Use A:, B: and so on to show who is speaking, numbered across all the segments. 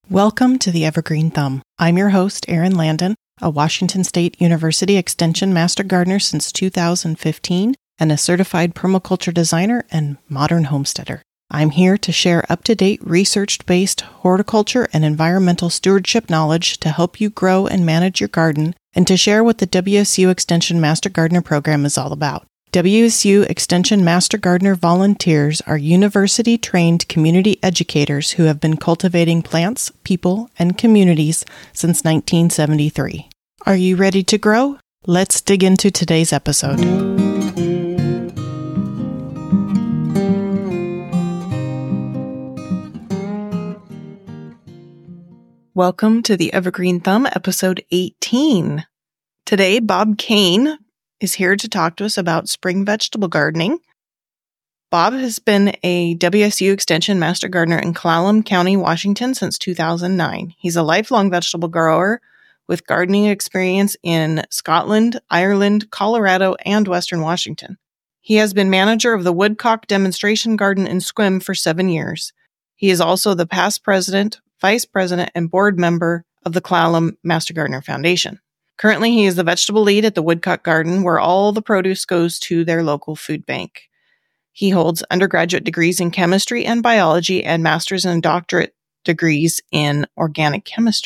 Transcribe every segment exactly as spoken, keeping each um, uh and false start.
A: Welcome to the Evergreen Thumb. I'm your host, Erin Landon, a Washington State University Extension Master Gardener since two thousand fifteen and a certified permaculture designer and modern homesteader. I'm here to share up-to-date research-based horticulture and environmental stewardship knowledge to help you grow and manage your garden and to share what the W S U Extension Master Gardener program is all about. W S U Extension Master Gardener volunteers are university-trained community educators who have been cultivating plants, people, and communities since nineteen seventy-three. Are you ready to grow? Let's dig into today's episode. Welcome to the Evergreen Thumb, episode eighteen. Today, Bob Kane is here to talk to us about spring vegetable gardening. Bob has been a W S U Extension Master Gardener in Clallam County, Washington since two thousand nine. He's a lifelong vegetable grower with gardening experience in Scotland, Ireland, Colorado, and Western Washington. He has been manager of the Woodcock Demonstration Garden in Sequim for seven years. He is also the past president, vice president, and board member of the Clallam Master Gardener Foundation. Currently, he is the vegetable lead at the Woodcock Garden, where all the produce goes to their local food bank. He holds undergraduate degrees in chemistry and biology and master's and doctorate degrees in organic chemistry.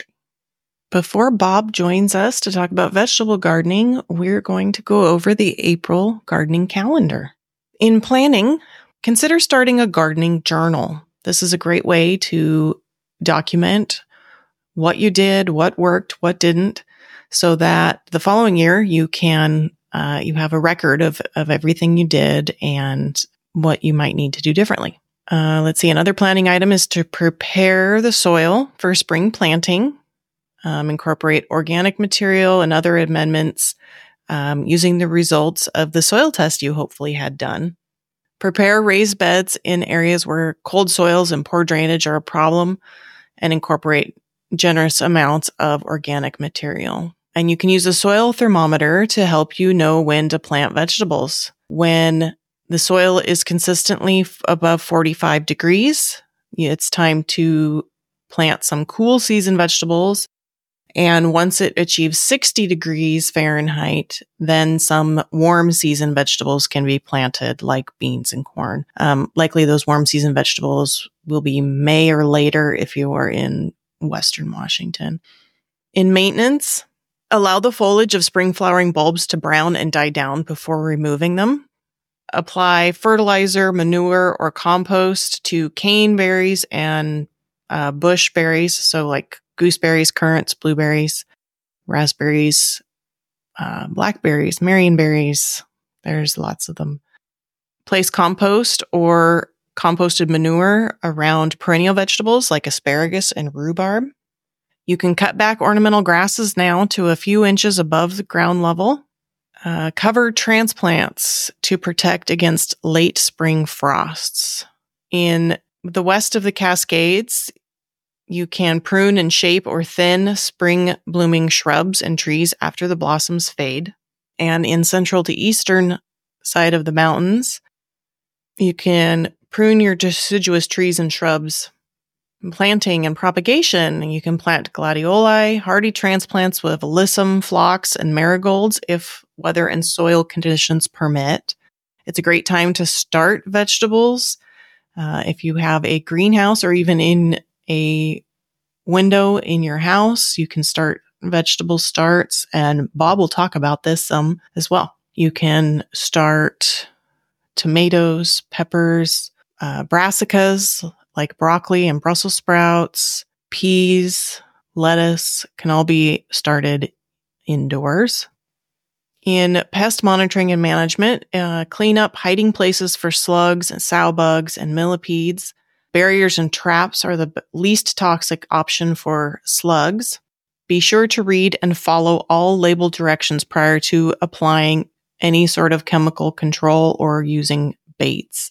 A: Before Bob joins us to talk about vegetable gardening, we're going to go over the April gardening calendar. In planning, consider starting a gardening journal. This is a great way to document what you did, what worked, what didn't, so that the following year you can, uh, you have a record of, of everything you did and what you might need to do differently. Uh, let's see. Another planning item is to prepare the soil for spring planting, um, incorporate organic material and other amendments, um, using the results of the soil test you hopefully had done. Prepare raised beds in areas where cold soils and poor drainage are a problem and incorporate generous amounts of organic material. And you can use a soil thermometer to help you know when to plant vegetables. When the soil is consistently above forty-five degrees, it's time to plant some cool season vegetables. And once it achieves sixty degrees Fahrenheit, then some warm season vegetables can be planted, like beans and corn. Um, likely those warm season vegetables will be May or later if you are in Western Washington. In maintenance, allow the foliage of spring flowering bulbs to brown and die down before removing them. Apply fertilizer, manure, or compost to caneberries and uh, bush berries, so like gooseberries, currants, blueberries, raspberries, uh, blackberries, marionberries. There's lots of them. Place compost or composted manure around perennial vegetables like asparagus and rhubarb. You can cut back ornamental grasses now to a few inches above the ground level. Uh, cover transplants to protect against late spring frosts. In the west of the Cascades, you can prune and shape or thin spring blooming shrubs and trees after the blossoms fade. And in central to eastern side of the mountains, you can prune your deciduous trees and shrubs. Planting and propagation, you can plant gladioli, hardy transplants with alyssum, phlox, and marigolds if weather and soil conditions permit. It's a great time to start vegetables. Uh, if you have a greenhouse or even in a window in your house, you can start vegetable starts, and Bob will talk about this some as well. You can start tomatoes, peppers, uh, brassicas, like broccoli and Brussels sprouts, peas, lettuce can all be started indoors. In pest monitoring and management, uh, clean up hiding places for slugs and sow bugs and millipedes. Barriers and traps are the least toxic option for slugs. Be sure to read and follow all label directions prior to applying any sort of chemical control or using baits.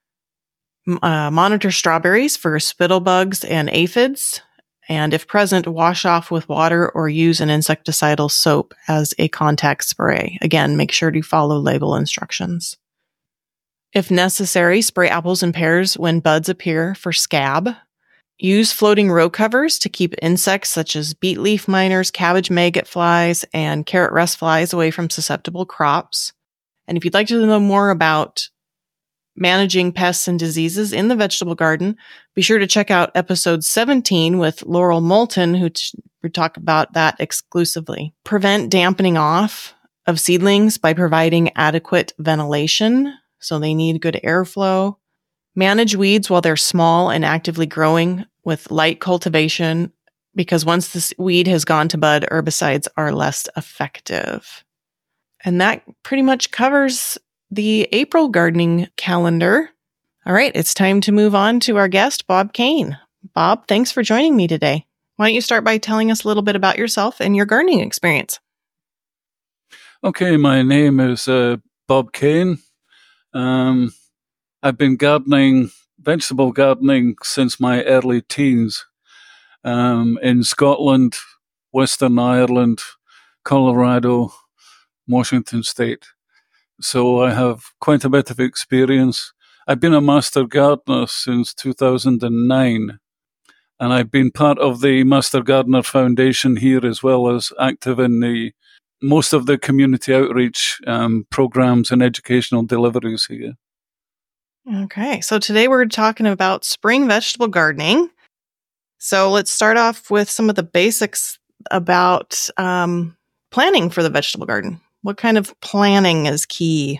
A: Uh, monitor strawberries for spittle bugs and aphids, and if present, wash off with water or use an insecticidal soap as a contact spray. Again, make sure to follow label instructions. If necessary, spray apples and pears when buds appear for scab. Use floating row covers to keep insects such as beet leaf miners, cabbage maggot flies, and carrot rust flies away from susceptible crops. And if you'd like to know more about managing pests and diseases in the vegetable garden, be sure to check out episode seventeen with Laurel Moulton, who t- we talk about that exclusively. Prevent dampening off of seedlings by providing adequate ventilation, so they need good airflow. Manage weeds while they're small and actively growing with light cultivation, because once this weed has gone to bud, herbicides are less effective. And that pretty much covers the April gardening calendar. All right, it's time to move on to our guest, Bob Kane. Bob, thanks for joining me today. Why don't you start by telling us a little bit about yourself and your gardening experience?
B: Okay, my name is uh, Bob Kane. Um, I've been gardening, vegetable gardening, since my early teens um, in Scotland, Western Ireland, Colorado, Washington State. So I have quite a bit of experience. I've been a master gardener since two thousand nine, and I've been part of the Master Gardener Foundation here, as well as active in the most of the community outreach um, programs and educational deliveries here.
A: Okay, so today we're talking about spring vegetable gardening. So let's start off with some of the basics about um, planning for the vegetable garden. What kind of planning is key?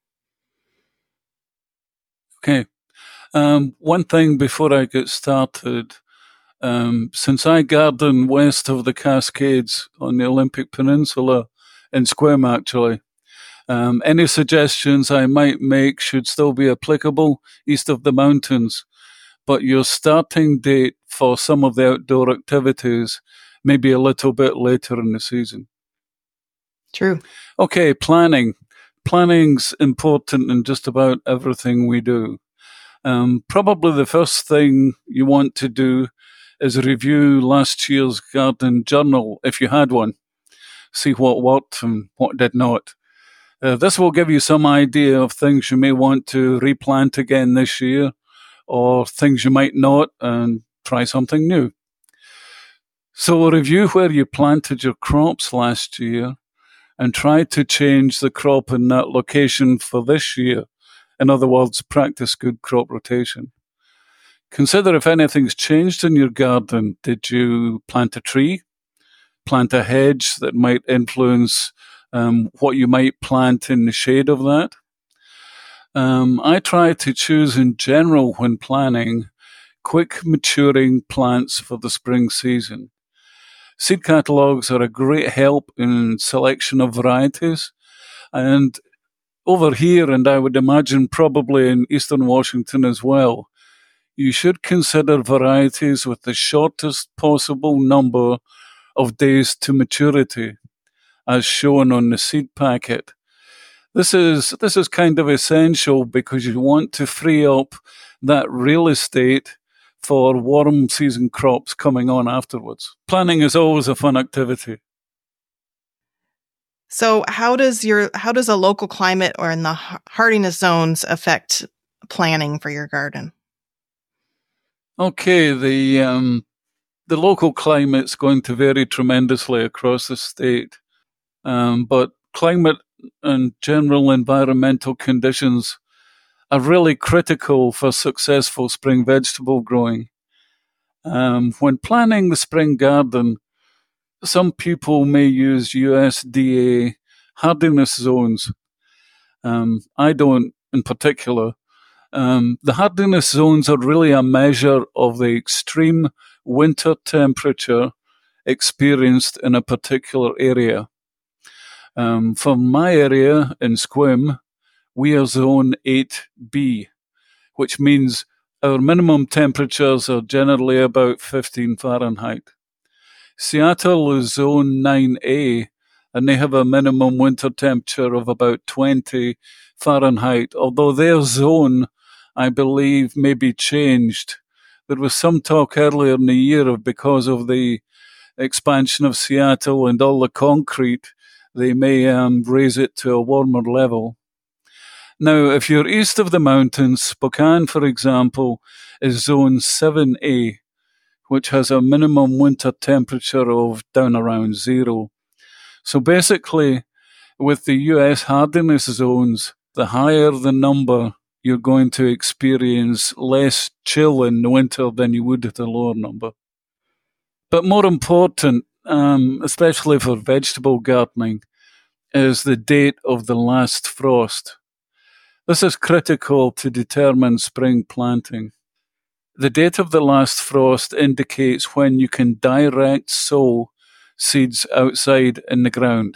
B: Okay. Um, one thing before I get started, um, since I garden west of the Cascades on the Olympic Peninsula, in Sequim actually, um, any suggestions I might make should still be applicable east of the mountains, but your starting date for some of the outdoor activities may be a little bit later in the season.
A: True.
B: Okay, planning. Planning's important in just about everything we do. Um, probably the first thing you want to do is review last year's garden journal, if you had one. See what worked and what did not. Uh, this will give you some idea of things you may want to replant again this year, or things you might not, and try something new. So review where you planted your crops last year and try to change the crop in that location for this year. In other words, practice good crop rotation. Consider if anything's changed in your garden. Did you plant a tree? Plant a hedge that might influence um, what you might plant in the shade of that? Um, I try to choose in general when planning quick maturing plants for the spring season. Seed catalogs are a great help in selection of varieties, and over here, and I would imagine probably in Eastern Washington as well, you should consider varieties with the shortest possible number of days to maturity, as shown on the seed packet. This is this is kind of essential because you want to free up that real estate for warm season crops coming on afterwards. Planning is always a fun activity.
A: So how does your how does a local climate or in the hardiness zones affect planning for your garden?
B: Okay, the um, the local climate's going to vary tremendously across the state, um, but climate and general environmental conditions are really critical for successful spring vegetable growing. Um, when planning the spring garden, some people may use U S D A hardiness zones. Um, I don't in particular. Um, the hardiness zones are really a measure of the extreme winter temperature experienced in a particular area. Um, for my area in Sequim, we are zone eight B, which means our minimum temperatures are generally about fifteen Fahrenheit. Seattle is zone nine A, and they have a minimum winter temperature of about twenty Fahrenheit, although their zone, I believe, may be changed. There was some talk earlier in the year of because of the expansion of Seattle and all the concrete, they may um, raise it to a warmer level. Now, if you're east of the mountains, Spokane, for example, is zone seven A, which has a minimum winter temperature of down around zero. So basically, with the U S hardiness zones, the higher the number, you're going to experience less chill in the winter than you would at a lower number. But more important, um, especially for vegetable gardening, is the date of the last frost. This is critical to determine spring planting. The date of the last frost indicates when you can direct sow seeds outside in the ground,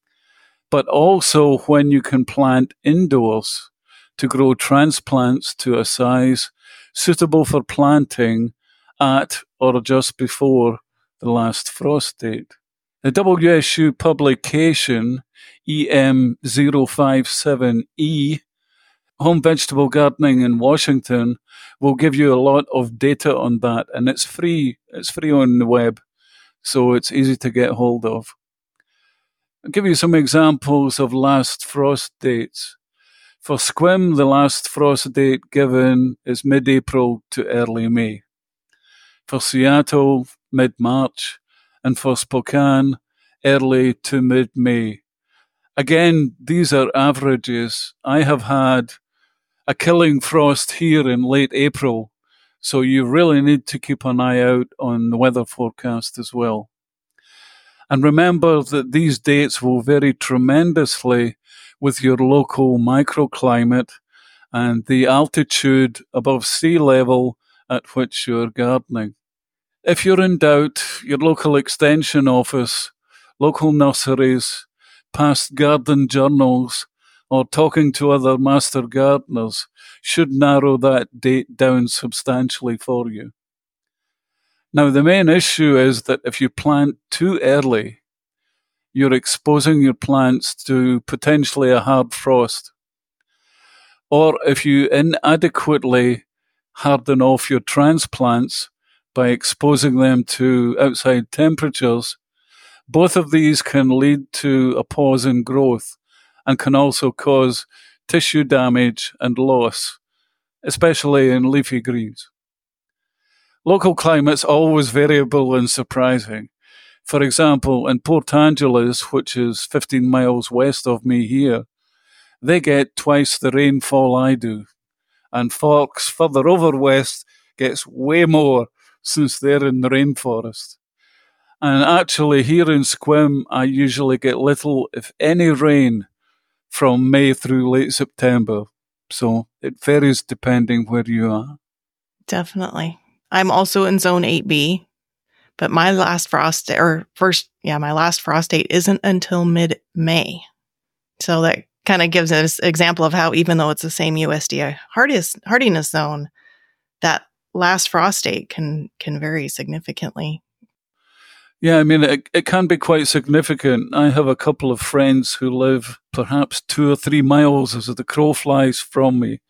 B: but also when you can plant indoors to grow transplants to a size suitable for planting at or just before the last frost date. The W S U publication E M zero five seven E, Home Vegetable Gardening in Washington, will give you a lot of data on that, and it's free. It's free on the web, so it's easy to get hold of. I'll give you some examples of last frost dates. For Sequim, the last frost date given is mid-April to early May. For Seattle, mid-March, and for Spokane, early to mid-May. Again, these are averages. I have had a killing frost here in late April, so you really need to keep an eye out on the weather forecast as well. And remember that these dates will vary tremendously with your local microclimate and the altitude above sea level at which you're gardening. If you're in doubt, your local extension office, local nurseries, past garden journals, or talking to other master gardeners should narrow that date down substantially for you. Now, the main issue is that if you plant too early, you're exposing your plants to potentially a hard frost. Or if you inadequately harden off your transplants by exposing them to outside temperatures, both of these can lead to a pause in growth and can also cause tissue damage and loss, especially in leafy greens. Local climate's always variable and surprising. For example, in Port Angeles, which is fifteen miles west of me here, they get twice the rainfall I do. And Forks, further over west, gets way more since they're in the rainforest. And actually, here in Sequim, I usually get little, if any, rain from May through late September. So it varies depending where you are.
A: Definitely. I'm also in Zone eight B, but my last frost, or first, yeah, my last frost date isn't until mid-May. So that kind of gives us an example of how, even though it's the same U S D A hardiness, hardiness zone, that last frost date can can vary significantly.
B: Yeah, I mean, it, it can be quite significant. I have a couple of friends who live perhaps two or three miles as the crow flies from me.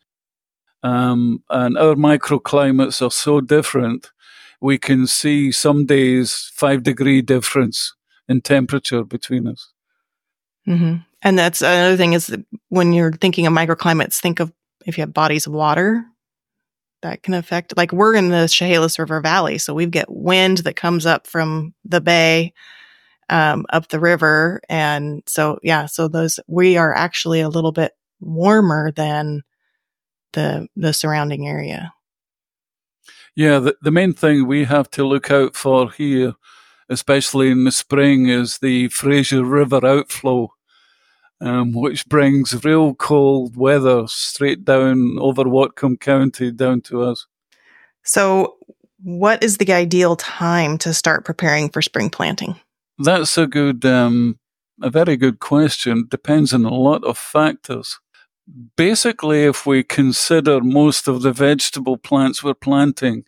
B: Um, and our microclimates are so different, we can see some days five degree difference in temperature between us.
A: Mm-hmm. And that's another thing is that when you're thinking of microclimates, think of if you have bodies of water that can affect, like we're in the Chehalis River Valley, so we get wind that comes up from the bay, um, up the river. And so, yeah, so those, we are actually a little bit warmer than the the surrounding area.
B: Yeah, the, the main thing we have to look out for here, especially in the spring, is the Fraser River outflow, um, which brings real cold weather straight down over Whatcom County down to us.
A: So what is the ideal time to start preparing for spring planting?
B: That's a good, um, a very good question. Depends on a lot of factors. Basically, if we consider most of the vegetable plants we're planting,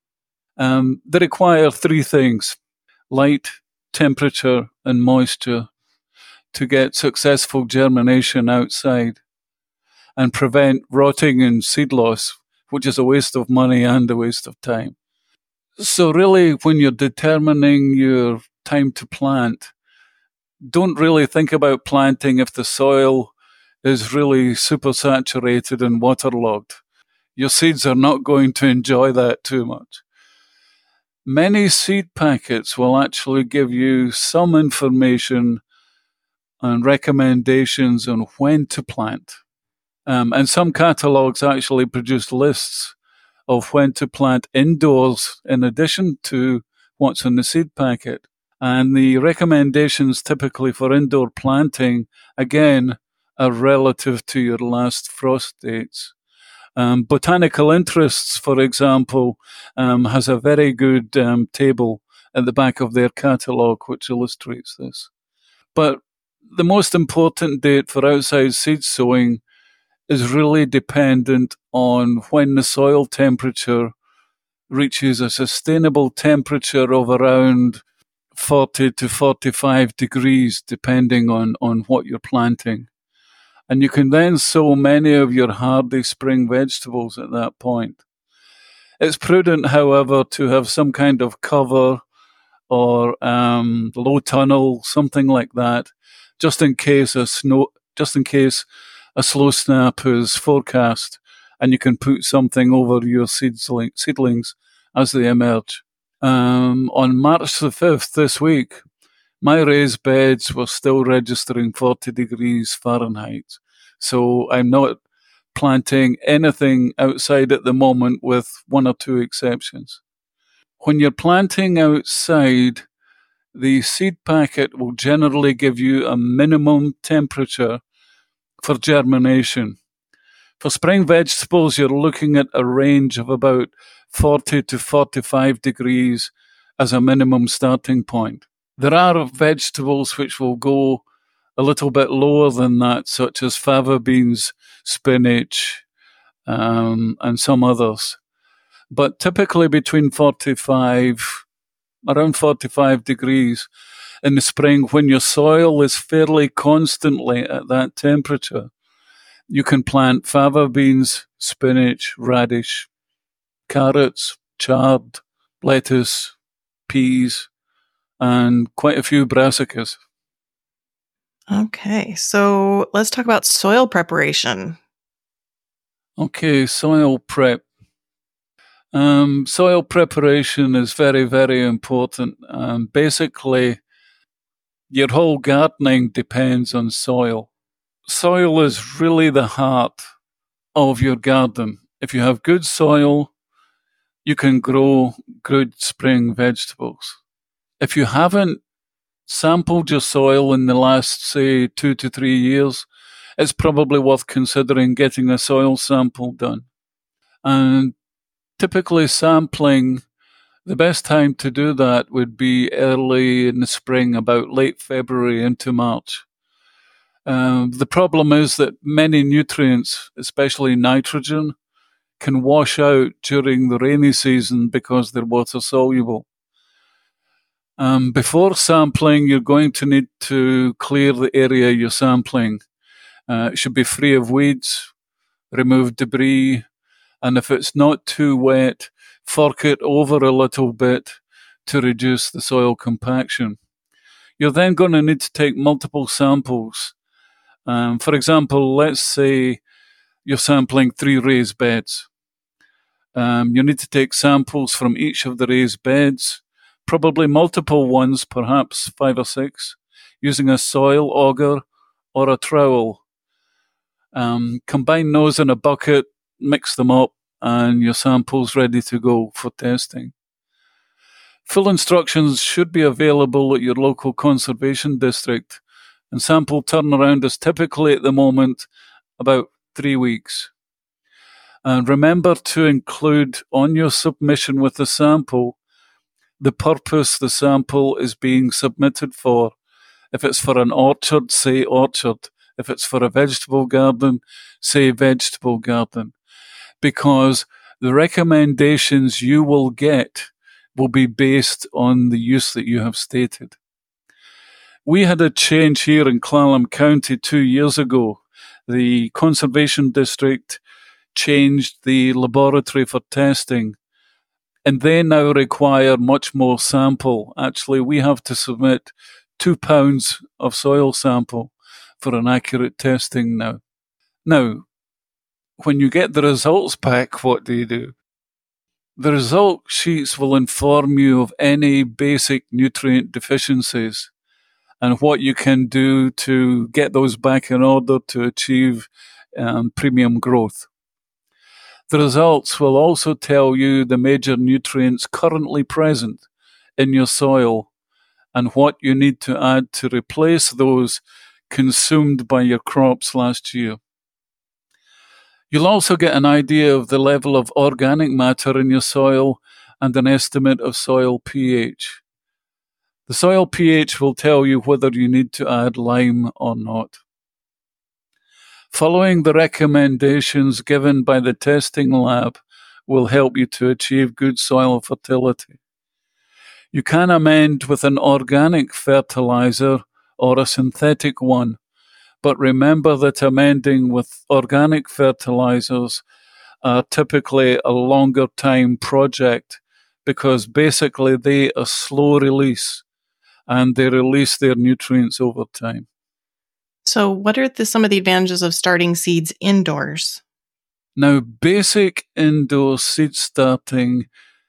B: um, they require three things: light, temperature, and moisture to get successful germination outside and prevent rotting and seed loss, which is a waste of money and a waste of time. So really, when you're determining your time to plant, don't really think about planting if the soil is really super saturated and waterlogged. Your seeds are not going to enjoy that too much. Many seed packets will actually give you some information and recommendations on when to plant. Um, and some catalogs actually produce lists of when to plant indoors in addition to what's in the seed packet. And the recommendations typically for indoor planting, again, are relative to your last frost dates. Um, Botanical Interests, for example, um, has a very good um, table at the back of their catalogue which illustrates this. But the most important date for outside seed sowing is really dependent on when the soil temperature reaches a sustainable temperature of around forty to forty-five degrees, depending on, on what you're planting. And you can then sow many of your hardy spring vegetables at that point. It's prudent, however, to have some kind of cover or um, low tunnel, something like that, just in case a snow, just in case a slow snap is forecast, and you can put something over your seedling, seedlings as they emerge. Um, on March the fifth this week, my raised beds were still registering forty degrees Fahrenheit. So I'm not planting anything outside at the moment, with one or two exceptions. When you're planting outside, the seed packet will generally give you a minimum temperature for germination. For spring vegetables, you're looking at a range of about forty to forty-five degrees as a minimum starting point. There are vegetables which will go a little bit lower than that, such as fava beans, spinach, um, and some others. But typically between forty-five, around forty-five degrees in the spring, when your soil is fairly constantly at that temperature, you can plant fava beans, spinach, radish, carrots, chard, lettuce, peas, and quite a few brassicas.
A: Okay, so let's talk about soil preparation.
B: Okay, soil prep. Um, soil preparation is very, very important. Um, basically, your whole gardening depends on soil. Soil is really the heart of your garden. If you have good soil, you can grow good spring vegetables. If you haven't sampled your soil in the last, say, two to three years, it's probably worth considering getting a soil sample done. And typically sampling, the best time to do that would be early in the spring, about late February into March. Um, the problem is that many nutrients, especially nitrogen, can wash out during the rainy season because they're water soluble. Um, before sampling, you're going to need to clear the area you're sampling. Uh, it should be free of weeds, remove debris, and if it's not too wet, fork it over a little bit to reduce the soil compaction. You're then going to need to take multiple samples. Um, for example, let's say you're sampling three raised beds. Um, you need to take samples from each of the raised beds, probably multiple ones, perhaps five or six, using a soil auger or a trowel. Um, combine those in a bucket, mix them up, and your sample's ready to go for testing. Full instructions should be available at your local conservation district, and sample turnaround is typically at the moment about three weeks. And remember to include on your submission with the sample the purpose the sample is being submitted for. If it's for an orchard, say orchard. If it's for a vegetable garden, say vegetable garden. Because the recommendations you will get will be based on the use that you have stated. We had a change here in Clallam County two years ago. The Conservation District changed the laboratory for testing, and they now require much more sample. Actually, we have to submit two pounds of soil sample for an accurate testing now. Now, when you get the results back, what do you do? The result sheets will inform you of any basic nutrient deficiencies and what you can do to get those back in order to achieve um, premium growth. The results will also tell you the major nutrients currently present in your soil and what you need to add to replace those consumed by your crops last year. You'll also get an idea of the level of organic matter in your soil and an estimate of soil pH. The soil pH will tell you whether you need to add lime or not. Following the recommendations given by the testing lab will help you to achieve good soil fertility. You can amend with an organic fertilizer or a synthetic one, but remember that amending with organic fertilizers are typically a longer time project because basically they are slow release and they release their nutrients over time.
A: So what are the, some of the advantages of starting seeds indoors?
B: Now, basic indoor seed starting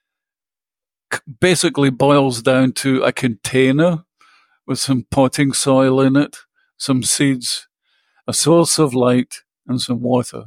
B: basically boils down to a container with some potting soil in it, some seeds, a source of light, and some water.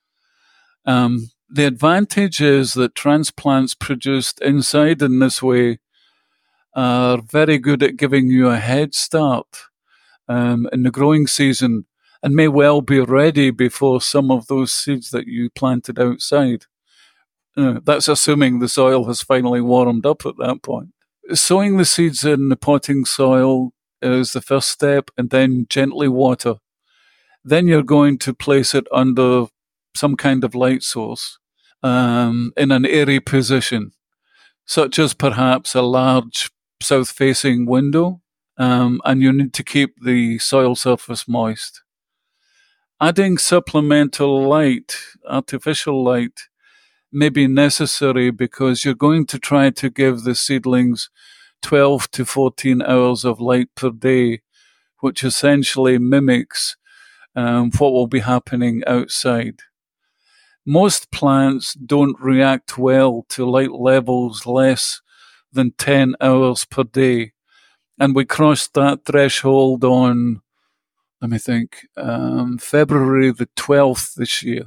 B: Um, the advantage is that transplants produced inside in this way are very good at giving you a head start um, in the growing season and may well be ready before some of those seeds that you planted outside. Uh, that's assuming the soil has finally warmed up at that point. Sowing the seeds in the potting soil is the first step, and then gently water. Then you're going to place it under some kind of light source um, in an airy position, such as perhaps a large south-facing window, um, and you need to keep the soil surface moist. Adding supplemental light, artificial light, may be necessary because you're going to try to give the seedlings twelve to fourteen hours of light per day, which essentially mimics um, what will be happening outside. Most plants don't react well to light levels less than ten hours per day, and we crossed that threshold on, let me think, um, February the twelfth this year.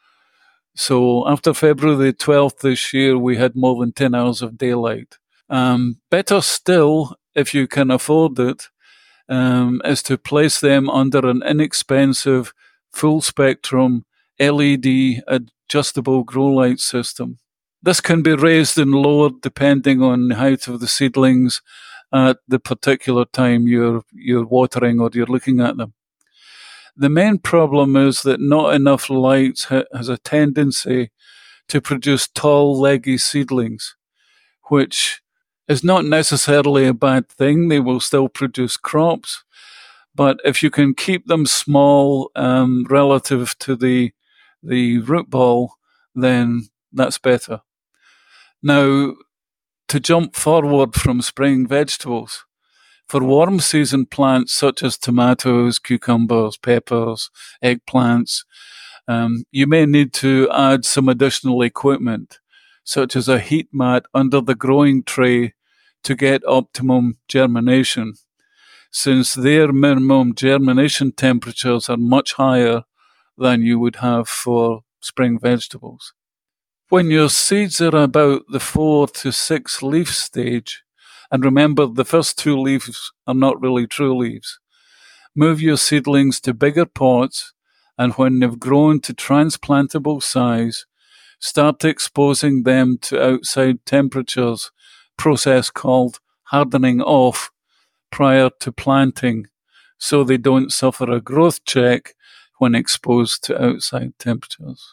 B: So after February the twelfth this year, we had more than ten hours of daylight. Um, better still, if you can afford it, um, is to place them under an inexpensive, full-spectrum L E D adjustable grow light system. This can be raised and lowered depending on the height of the seedlings at the particular time you're you're watering or you're looking at them. The main problem is that not enough light ha- has a tendency to produce tall, leggy seedlings, which is not necessarily a bad thing. They will still produce crops. But if you can keep them small um, relative to the the root ball, then that's better. Now, to jump forward from spring vegetables, for warm season plants such as tomatoes, cucumbers, peppers, eggplants, um, you may need to add some additional equipment, such as a heat mat under the growing tray to get optimum germination, since their minimum germination temperatures are much higher than you would have for spring vegetables. When your seeds are about the four to six leaf stage, and remember the first two leaves are not really true leaves, move your seedlings to bigger pots, and when they've grown to transplantable size, start exposing them to outside temperatures, process called hardening off, prior to planting, so they don't suffer a growth check when exposed to outside temperatures.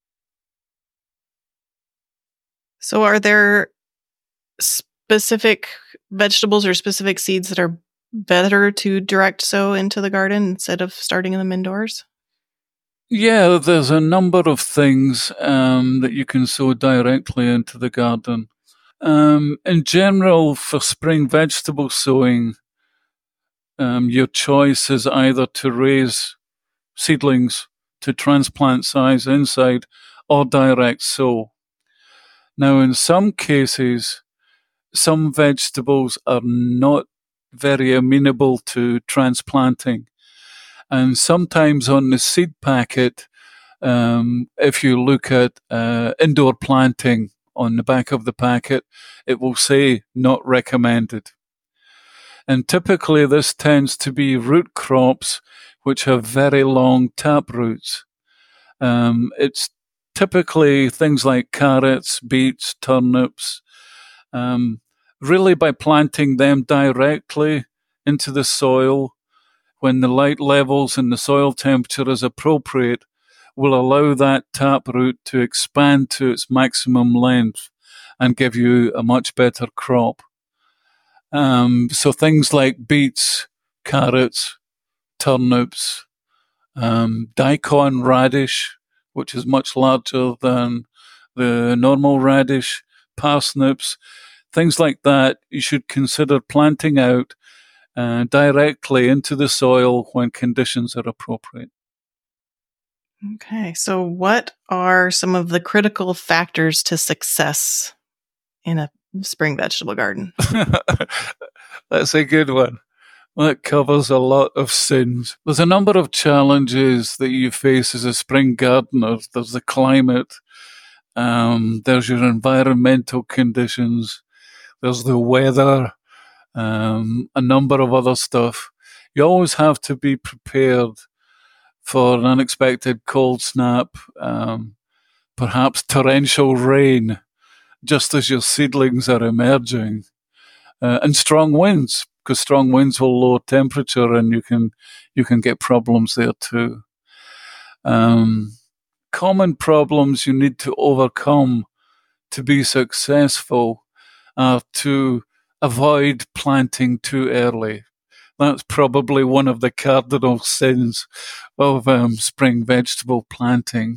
A: So are there specific vegetables or specific seeds that are better to direct sow into the garden instead of starting them indoors?
B: Yeah, there's a number of things um, that you can sow directly into the garden. Um, in general, for spring vegetable sowing, um, your choice is either to raise seedlings to transplant size inside or direct sow. Now, in some cases, some vegetables are not very amenable to transplanting. And sometimes on the seed packet, um, if you look at uh, indoor planting on the back of the packet, it will say not recommended. And typically this tends to be root crops which have very long tap roots. Um, it's typically things like carrots, beets, turnips. Um, really, by planting them directly into the soil, when the light levels and the soil temperature is appropriate, will allow that taproot to expand to its maximum length and give you a much better crop. Um, so things like beets, carrots, turnips, um, daikon radish, which is much larger than the normal radish, parsnips, things like that, you should consider planting out uh, directly into the soil when conditions are appropriate.
A: Okay, so what are some of the critical factors to success in a spring vegetable garden?
B: That's a good one. That covers a lot of sins. There's a number of challenges that you face as a spring gardener. There's the climate, um, there's your environmental conditions, there's the weather, um, a number of other stuff. You always have to be prepared for an unexpected cold snap, um, perhaps torrential rain, just as your seedlings are emerging, uh, and strong winds, because strong winds will lower temperature, and you can you can get problems there too. Um, common problems you need to overcome to be successful are to avoid planting too early. That's probably one of the cardinal sins of um, spring vegetable planting.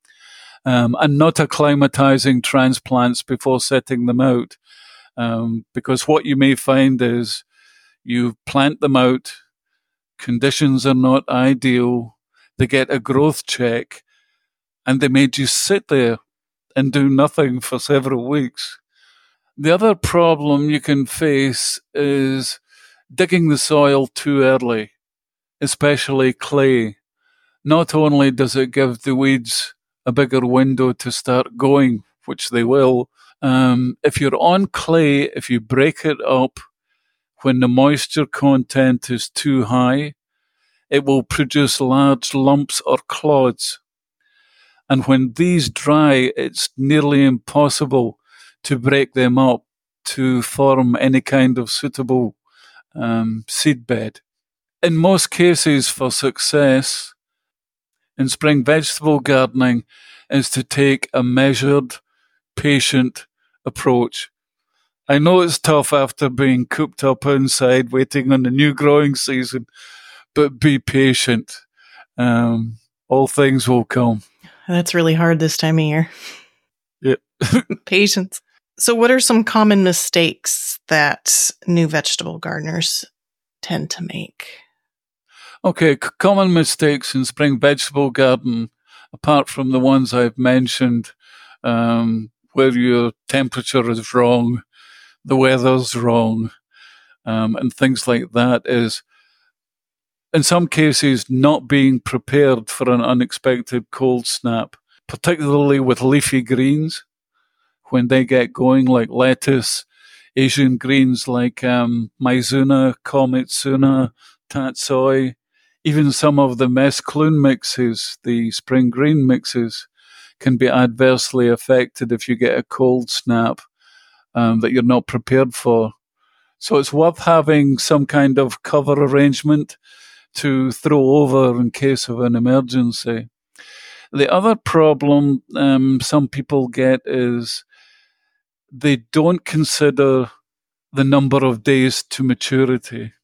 B: Um, and not acclimatizing transplants before setting them out. Um, because what you may find is you plant them out, conditions are not ideal, they get a growth check, and they may just sit there and do nothing for several weeks. The other problem you can face is digging the soil too early, especially clay. Not only does it give the weeds a bigger window to start going, which they will, um, if you're on clay, if you break it up when the moisture content is too high, it will produce large lumps or clods. And when these dry, it's nearly impossible to break them up to form any kind of suitable um, seed bed. In most cases, for success in spring vegetable gardening is to take a measured, patient approach. I know it's tough after being cooped up inside waiting on the new growing season, but be patient. Um, all things will come.
A: That's really hard this time of year.
B: Yeah.
A: Patience. So what are some common mistakes that new vegetable gardeners tend to make?
B: Okay, c- common mistakes in spring vegetable garden, apart from the ones I've mentioned, um, where your temperature is wrong, the weather's wrong, um, and things like that, is in some cases not being prepared for an unexpected cold snap, particularly with leafy greens. When they get going, like lettuce, Asian greens like um, Mizuna, Kometsuna, Tatsoi, even some of the mesclun mixes, the spring green mixes, can be adversely affected if you get a cold snap um, that you're not prepared for. So it's worth having some kind of cover arrangement to throw over in case of an emergency. The other problem um, some people get is they don't consider the number of days to maturity.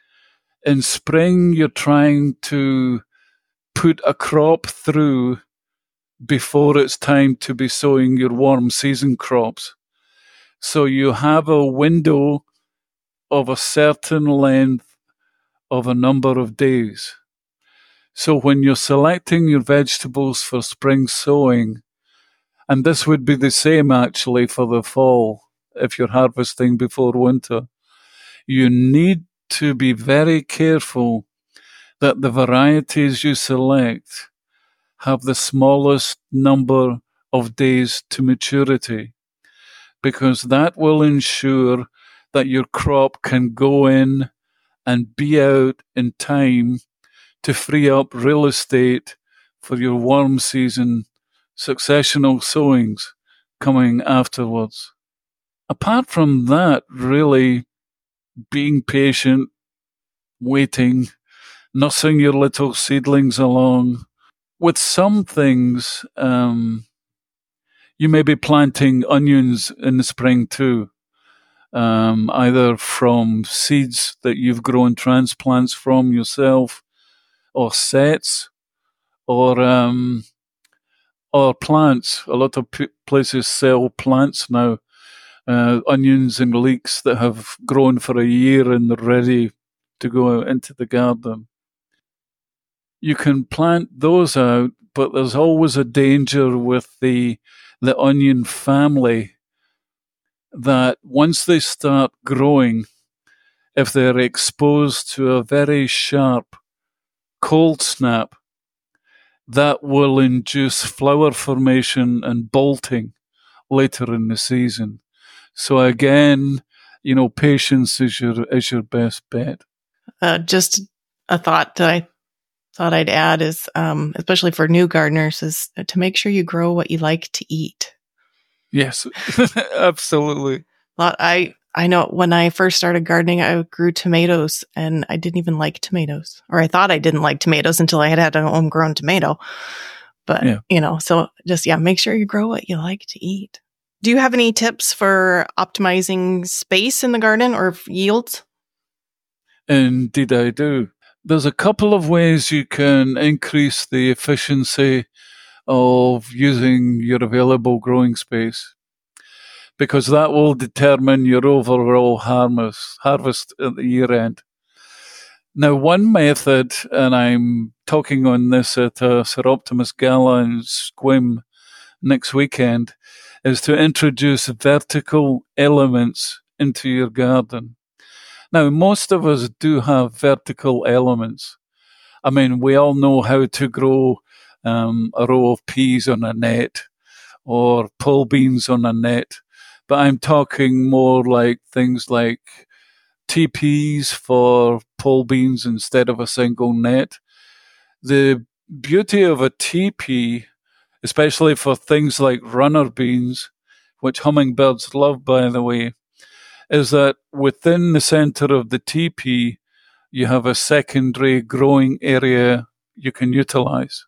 B: In spring, you're trying to put a crop through before it's time to be sowing your warm season crops. So you have a window of a certain length of a number of days. So when you're selecting your vegetables for spring sowing, And this would be the same actually for the fall if you're harvesting before winter. You need to be very careful that the varieties you select have the smallest number of days to maturity, because that will ensure that your crop can go in and be out in time to free up real estate for your warm season successional sowings coming afterwards. Apart from that, really being patient, waiting, nursing your little seedlings along. With some things, um, you may be planting onions in the spring too, um, either from seeds that you've grown transplants from yourself, or sets, or um, or plants. A lot of p- places sell plants now, uh, onions and leeks that have grown for a year and they're ready to go out into the garden. You can plant those out, but there's always a danger with the the onion family that once they start growing, if they're exposed to a very sharp cold snap, that will induce flower formation and bolting later in the season. So again, you know, patience is your is your best bet.
A: Uh, just a thought that I thought I'd add is, um, especially for new gardeners, is to make sure you grow what you like to eat.
B: Yes, absolutely.
A: Lot I I know when I first started gardening, I grew tomatoes, and I didn't even like tomatoes, or I thought I didn't like tomatoes until I had had a homegrown tomato. But yeah. you know, so just yeah, make sure you grow what you like to eat. Do you have any tips for optimizing space in the garden or yields?
B: Indeed, I do. There's a couple of ways you can increase the efficiency of using your available growing space, because that will determine your overall harvest, harvest at the year end. Now, one method, and I'm talking on this at a Sir Optimus Gala in Squim next weekend, is to introduce vertical elements into your garden. Now, most of us do have vertical elements. I mean, we all know how to grow um, a row of peas on a net or pole beans on a net, but I'm talking more like things like teepees for pole beans instead of a single net. The beauty of a teepee, especially for things like runner beans, which hummingbirds love, by the way, is that within the center of the teepee, you have a secondary growing area you can utilize.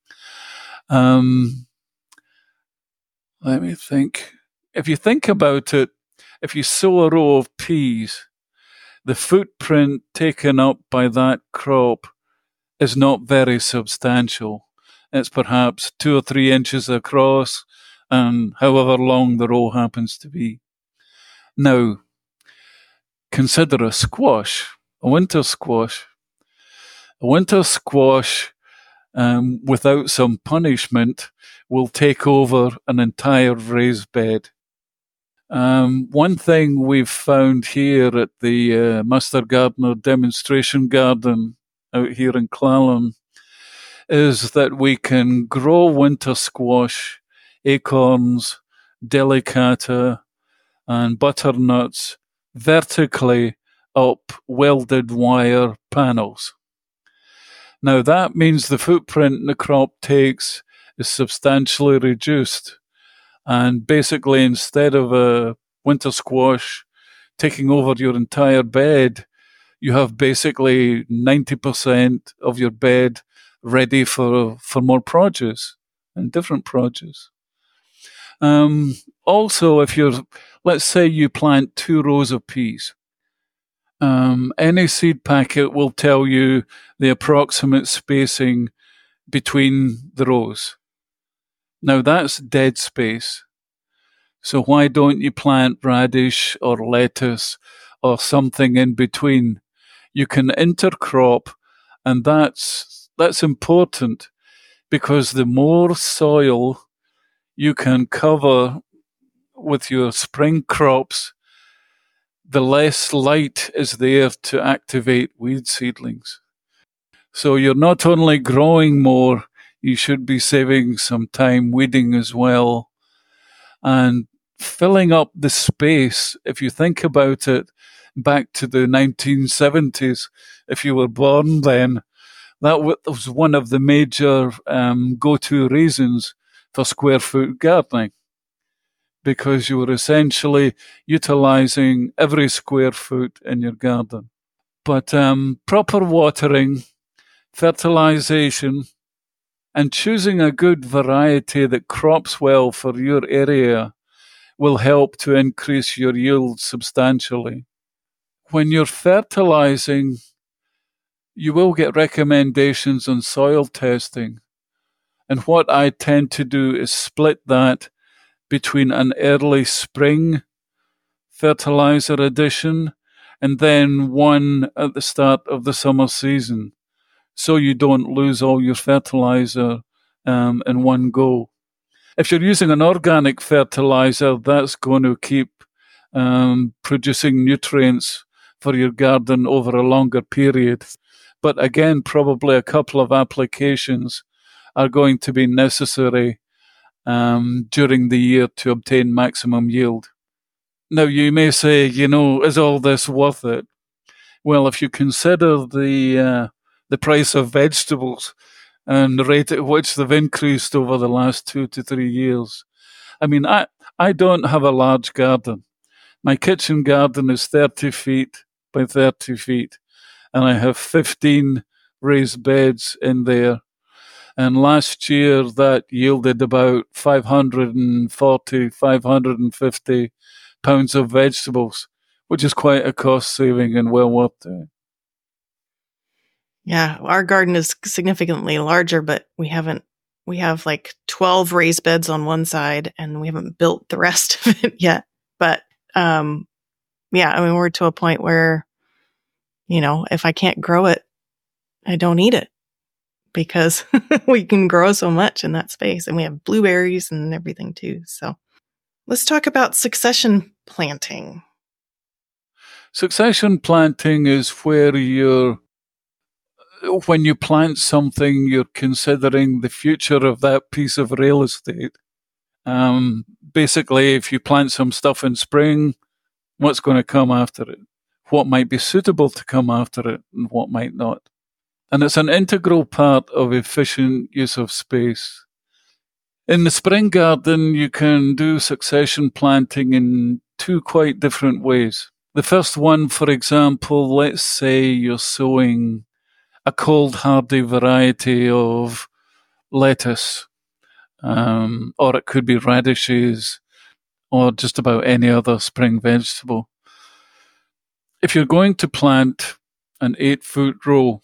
B: Um, let me think. If you think about it, if you sow a row of peas, the footprint taken up by that crop is not very substantial. It's perhaps two or three inches across, and however long the row happens to be. Now, consider a squash, a winter squash. A winter squash, um, without some punishment, will take over an entire raised bed. Um, one thing we've found here at the uh, Master Gardener Demonstration Garden out here in Clallam is that we can grow winter squash, acorns, delicata, and butternuts vertically up welded wire panels. Now that means the footprint the crop takes is substantially reduced. And basically, instead of a winter squash taking over your entire bed, you have basically ninety percent of your bed ready for, for more produce and different produce. Um, also, if you're, let's say you plant two rows of peas, um, any seed packet will tell you the approximate spacing between the rows. Now that's dead space. So why don't you plant radish or lettuce or something in between? You can intercrop, and that's that's important because the more soil you can cover with your spring crops, the less light is there to activate weed seedlings. So you're not only growing more, you should be saving some time weeding as well and filling up the space. If you think about it, back to the nineteen seventies, if you were born then, that was one of the major um, go-to reasons for square foot gardening, because you were essentially utilizing every square foot in your garden. But um, proper watering, fertilization, and choosing a good variety that crops well for your area will help to increase your yield substantially. When you're fertilizing, you will get recommendations on soil testing. And what I tend to do is split that between an early spring fertilizer addition and then one at the start of the summer season, so you don't lose all your fertilizer um, in one go. If you're using an organic fertilizer, that's going to keep um, producing nutrients for your garden over a longer period. But again, probably a couple of applications are going to be necessary um, during the year to obtain maximum yield. Now, you may say, you know, is all this worth it? Well, if you consider the uh, the price of vegetables and the rate at which they've increased over the last two to three years. I mean, I, I don't have a large garden. My kitchen garden is thirty feet by thirty feet, and I have fifteen raised beds in there. And last year that yielded about five hundred forty, five hundred fifty pounds of vegetables, which is quite a cost saving and well worth it.
A: Yeah, our garden is significantly larger, but we haven't, we have like twelve raised beds on one side and we haven't built the rest of it yet. But, um, yeah, I mean, we're to a point where, you know, if I can't grow it, I don't eat it, because we can grow so much in that space, and we have blueberries and everything too. So let's talk about succession planting.
B: Succession planting is where you're when you plant something, you're considering the future of that piece of real estate. Um, basically, if you plant some stuff in spring, what's going to come after it? What might be suitable to come after it and what might not? And it's an integral part of efficient use of space. In the spring garden, you can do succession planting in two quite different ways. The first one, for example, let's say you're sowing a cold hardy variety of lettuce, um, or it could be radishes, or just about any other spring vegetable. If you're going to plant an eight foot row,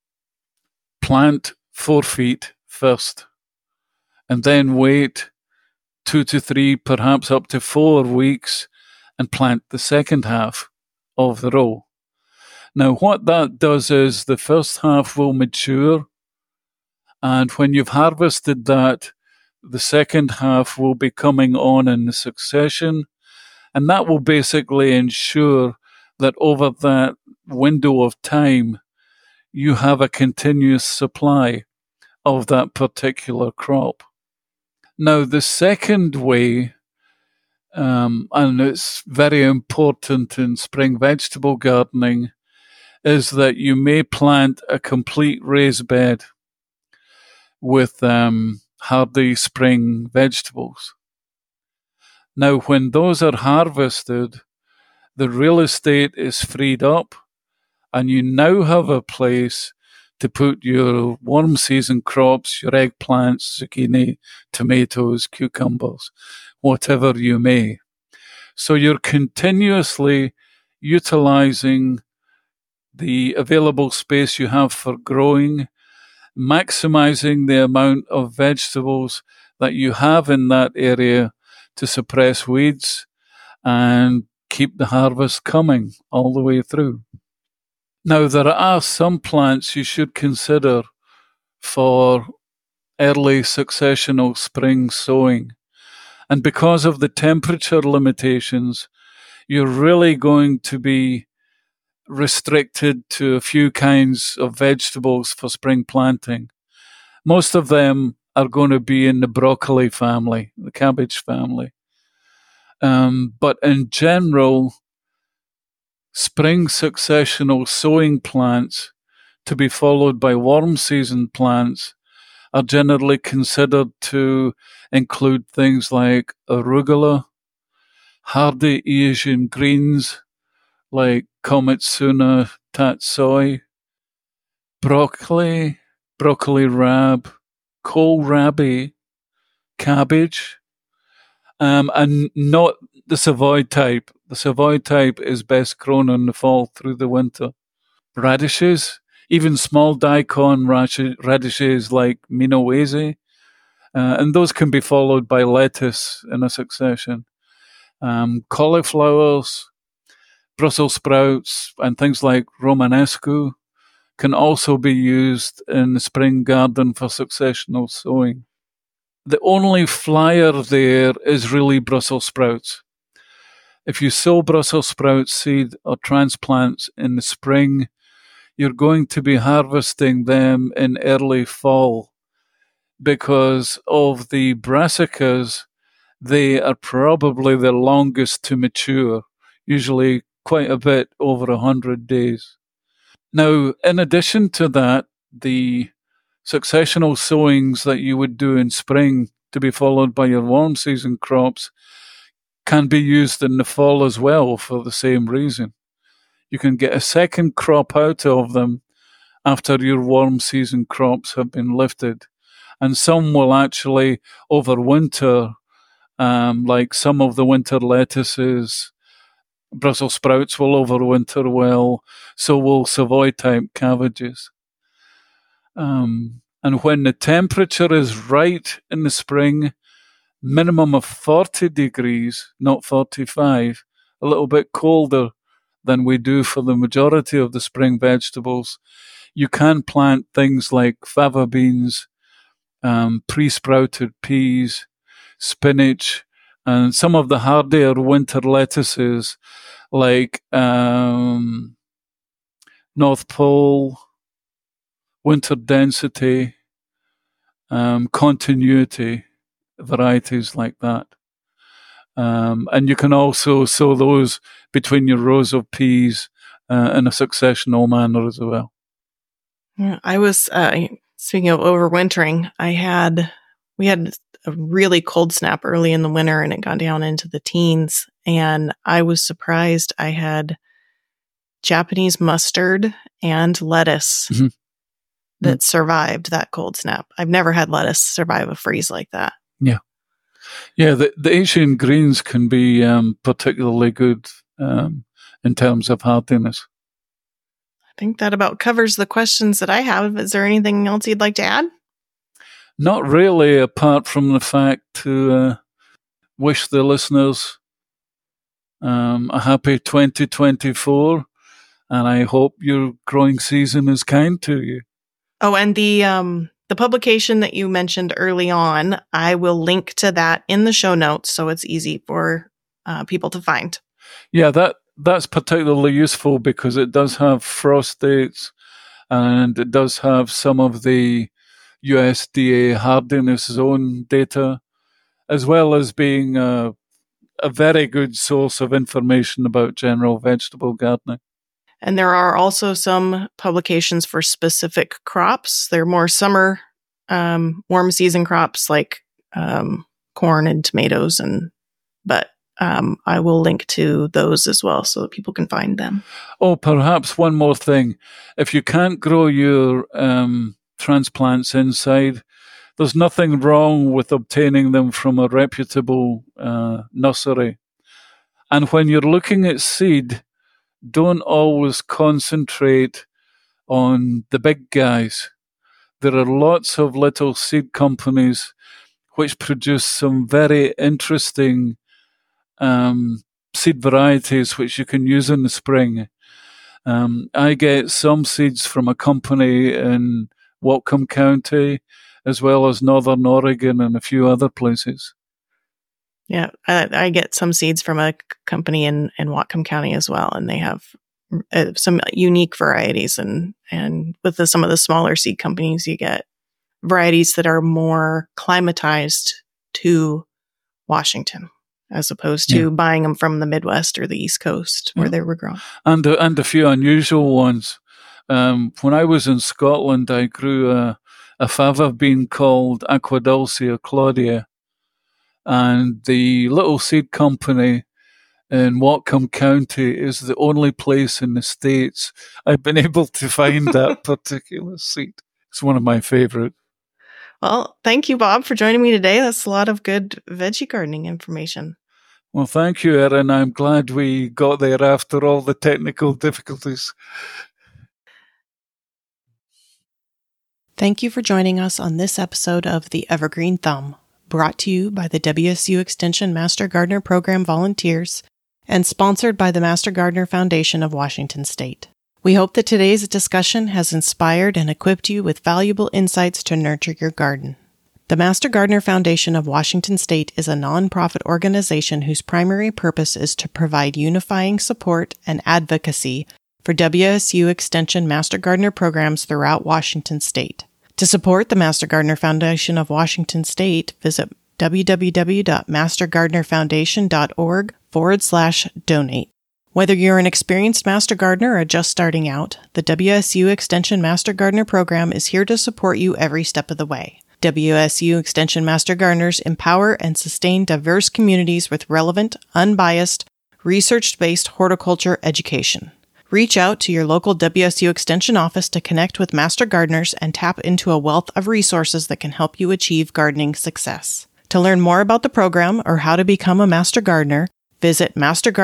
B: plant four feet first, and then wait two to three, perhaps up to four weeks, and plant the second half of the row. Now, what that does is the first half will mature, and when you've harvested that, the second half will be coming on in the succession, and that will basically ensure that over that window of time, you have a continuous supply of that particular crop. Now, the second way, um, and it's very important in spring vegetable gardening, is that you may plant a complete raised bed with um, hardy spring vegetables. Now, when those are harvested, the real estate is freed up, and you now have a place to put your warm season crops, your eggplants, zucchini, tomatoes, cucumbers, whatever you may. So you're continuously utilizing the available space you have for growing, maximizing the amount of vegetables that you have in that area to suppress weeds and keep the harvest coming all the way through. Now, there are some plants you should consider for early successional spring sowing. And because of the temperature limitations, you're really going to be restricted to a few kinds of vegetables for spring planting. Most of them are going to be in the broccoli family, the cabbage family. Um, but in general, spring successional sowing plants to be followed by warm season plants are generally considered to include things like arugula, hardy Asian greens like kometsuna tatsoi, broccoli, broccoli rab, kohlrabi, cabbage, um, and not the Savoy type. The Savoy type is best grown in the fall through the winter. Radishes, even small daikon radishes like Minowese, uh, and those can be followed by lettuce in a succession. Um, cauliflowers, Brussels sprouts, and things like Romanesco can also be used in the spring garden for successional sowing. The only flyer there is really Brussels sprouts. If you sow Brussels sprout seed or transplants in the spring, you're going to be harvesting them in early fall because of the brassicas. They are probably the longest to mature, usually quite a bit over one hundred days. Now, in addition to that, the successional sowings that you would do in spring to be followed by your warm season crops can be used in the fall as well for the same reason. You can get a second crop out of them after your warm season crops have been lifted. And some will actually overwinter, um, like some of the winter lettuces. Brussels sprouts will overwinter well, so will Savoy type cabbages. Um, and when the temperature is right in the spring, minimum of forty degrees, not forty-five, a little bit colder than we do for the majority of the spring vegetables, you can plant things like fava beans, um, pre-sprouted peas, spinach, and some of the hardier winter lettuces like um, North Pole, Winter Density, um, Continuity, varieties like that. Um, and you can also sow those between your rows of peas uh, in a successional manner as well.
A: Yeah, I was, uh, speaking of overwintering, I had, we had a really cold snap early in the winter and it got down into the teens. And I was surprised I had Japanese mustard and lettuce mm-hmm. that mm-hmm. survived that cold snap. I've never had lettuce survive a freeze like that.
B: Yeah. Yeah, the, the Asian greens can be um, particularly good um, in terms of hardiness.
A: I think that about covers the questions that I have. Is there anything else you'd like to add?
B: Not really, apart from the fact to uh, wish the listeners um, a happy twenty twenty-four, and I hope your growing season is kind to you.
A: Oh, and the um, the publication that you mentioned early on, I will link to that in the show notes so it's easy for uh, people to find.
B: Yeah, that that's particularly useful because it does have frost dates and it does have some of the U S D A hardiness zone data, as well as being a, a very good source of information about general vegetable gardening.
A: And there are also some publications for specific crops. They're more summer, um, warm season crops like um, corn and tomatoes, and but um, I will link to those as well so that people can find them.
B: Oh, perhaps one more thing. If you can't grow your um, transplants inside, there's nothing wrong with obtaining them from a reputable uh, nursery. And when you're looking at seed, don't always concentrate on the big guys. There are lots of little seed companies which produce some very interesting um, seed varieties which you can use in the spring. Um, I get some seeds from a company in Whatcom County, as well as Northern Oregon and a few other places.
A: Yeah, I, I get some seeds from a c- company in, in Whatcom County as well, and they have uh, some unique varieties. And, and with the, some of the smaller seed companies, you get varieties that are more climatized to Washington, as opposed to yeah. buying them from the Midwest or the East Coast where yeah. they were grown.
B: And, uh, and a few unusual ones. Um, when I was in Scotland, I grew a, a fava bean called Aqua Dulce Claudia. And the little seed company in Whatcom County is the only place in the States I've been able to find that particular seed. It's one of my favorite.
A: Well, thank you, Bob, for joining me today. That's a lot of good veggie gardening information.
B: Well, thank you, Erin. I'm glad we got there after all the technical difficulties.
A: Thank you for joining us on this episode of The Evergreen Thumb, brought to you by the W S U Extension Master Gardener Program volunteers and sponsored by the Master Gardener Foundation of Washington State. We hope that today's discussion has inspired and equipped you with valuable insights to nurture your garden. The Master Gardener Foundation of Washington State is a nonprofit organization whose primary purpose is to provide unifying support and advocacy for W S U Extension Master Gardener programs throughout Washington State. To support the Master Gardener Foundation of Washington State, visit www.mastergardenerfoundation.org forward slash donate. Whether you're an experienced master gardener or just starting out, the W S U Extension Master Gardener Program is here to support you every step of the way. W S U Extension Master Gardeners empower and sustain diverse communities with relevant, unbiased, research-based horticulture education. Reach out to your local W S U Extension office to connect with master gardeners and tap into a wealth of resources that can help you achieve gardening success. To learn more about the program or how to become a master gardener, visit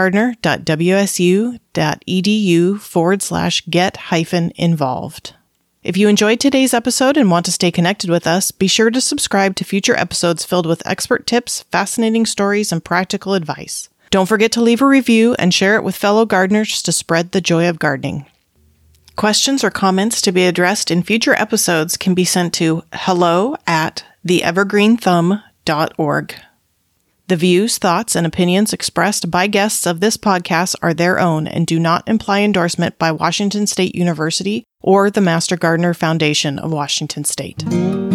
A: mastergardener.wsu.edu forward slash get hyphen involved. If you enjoyed today's episode and want to stay connected with us, be sure to subscribe to future episodes filled with expert tips, fascinating stories, and practical advice. Don't forget to leave a review and share it with fellow gardeners to spread the joy of gardening. Questions or comments to be addressed in future episodes can be sent to hello at the evergreen thumb dot org. The views, thoughts, and opinions expressed by guests of this podcast are their own and do not imply endorsement by Washington State University or the Master Gardener Foundation of Washington State.